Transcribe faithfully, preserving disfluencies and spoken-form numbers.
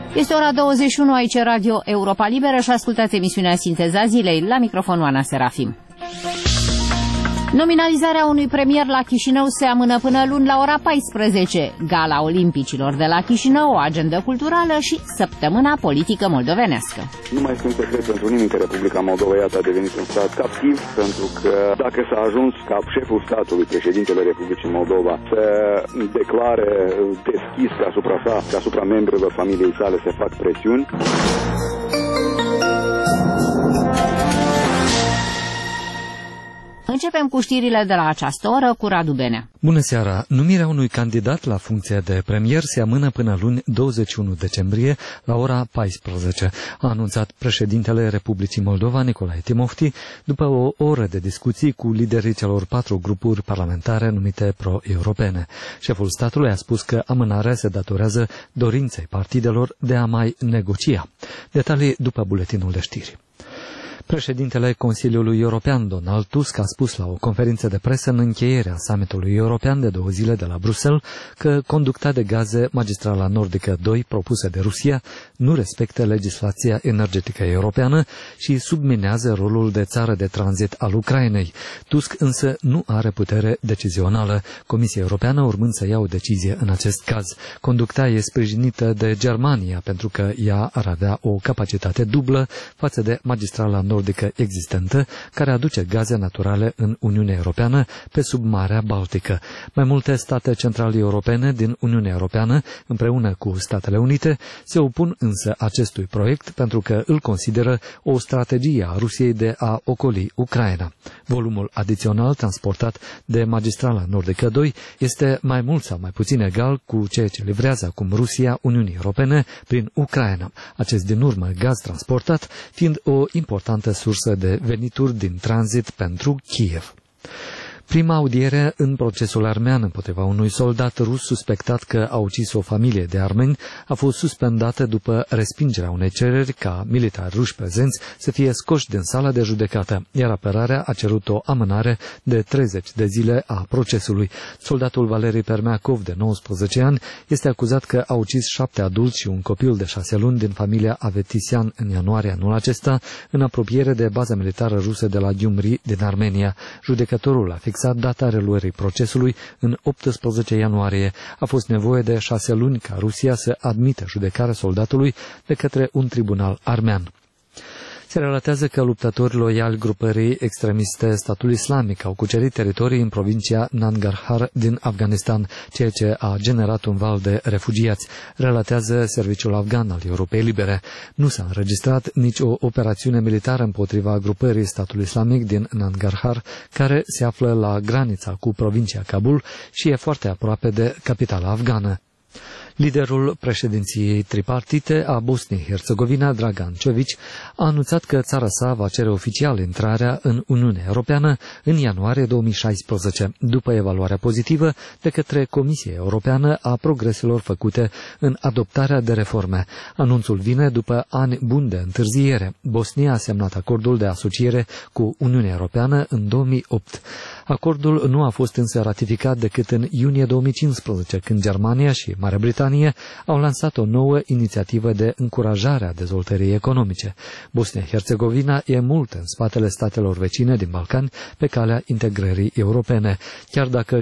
Este ora douăzeci și unu, aici Radio Europa Liberă și ascultați emisiunea Sinteza Zilei. La microfon Oana Serafim. Nominalizarea unui premier la Chișinău se amână până luni la ora paisprezece. Gala Olimpicilor de la Chișinău, o agendă culturală și săptămâna politică moldovenească. Nu mai sunt secret pentru nimeni că Republica Moldova, iată, a devenit un stat captiv, pentru că dacă s-a ajuns ca șeful statului, președintele Republicii Moldova, să declare deschis că asupra sa, că asupra membrilor familiei sale se fac presiuni. Începem cu știrile de la această oră cu Radu Benea. Bună seara! Numirea unui candidat la funcția de premier se amână până luni douăzeci și unu decembrie la ora paisprezece, a anunțat președintele Republicii Moldova, Nicolae Timofti, după o oră de discuții cu liderii celor patru grupuri parlamentare numite pro-europene. Șeful statului a spus că amânarea se datorează dorinței partidelor de a mai negocia. Detalii după buletinul de știri. Președintele Consiliului European, Donald Tusk, a spus la o conferință de presă în încheierea summitului european de două zile de la Bruxelles că conducta de gaze Magistrala Nordică doi propusă de Rusia nu respectă legislația energetică europeană și subminează rolul de țară de tranzit al Ucrainei. Tusk însă nu are putere decizională, Comisia Europeană urmând să ia o decizie în acest caz. Conducta e sprijinită de Germania pentru că ea ar avea o capacitate dublă față de Magistrala Nordică nordică existentă, care aduce gaze naturale în Uniunea Europeană pe sub Marea Baltică. Mai multe state centrale europene din Uniunea Europeană, împreună cu Statele Unite, se opun însă acestui proiect pentru că îl consideră o strategie a Rusiei de a ocoli Ucraina. Volumul adițional transportat de Magistrala Nordică doi este mai mult sau mai puțin egal cu ceea ce livrează acum Rusia Uniunii Europene prin Ucraina. Acest din urmă gaz transportat fiind o importantă sursă de venituri din tranzit pentru Kiev. Prima audiere în procesul armean împotriva unui soldat rus suspectat că a ucis o familie de armeni a fost suspendată după respingerea unei cereri ca militari ruși prezenți să fie scoși din sala de judecată, iar apărarea a cerut o amânare de treizeci de zile a procesului. Soldatul Valeri Permeakov, de nouăsprezece ani, este acuzat că a ucis șapte adulți și un copil de șase luni din familia Avetisian în ianuarie anul acesta, în apropiere de baza militară rusă de la Gyumri din Armenia. Judecătorul a fixat data reluării procesului în optsprezece ianuarie. A fost nevoie de șase luni ca Rusia să admită judecarea soldatului de către un tribunal armean. Se relatează că luptători loiali grupării extremiste Statul Islamic au cucerit teritorii în provincia Nangarhar din Afganistan, ceea ce a generat un val de refugiați, relatează Serviciul Afgan al Europei Libere. Nu s-a înregistrat nici o operațiune militară împotriva grupării Statul Islamic din Nangarhar, care se află la granița cu provincia Kabul și e foarte aproape de capitala afgană. Liderul președinției tripartite a Bosniei-Herzegovina, Dragan Čović, a anunțat că țara sa va cere oficial intrarea în Uniunea Europeană în ianuarie două mii șaisprezece, după evaluarea pozitivă de către Comisia Europeană a progreselor făcute în adoptarea de reforme. Anunțul vine după ani buni de întârziere. Bosnia a semnat acordul de asociere cu Uniunea Europeană în două mii opt. Acordul nu a fost însă ratificat decât în iunie două mii cincisprezece, când Germania și Marea Britanie au lansat o nouă inițiativă de încurajare a dezvoltării economice. Bosnia-Herzegovina e mult în spatele statelor vecine din Balcani pe calea integrării europene. Chiar dacă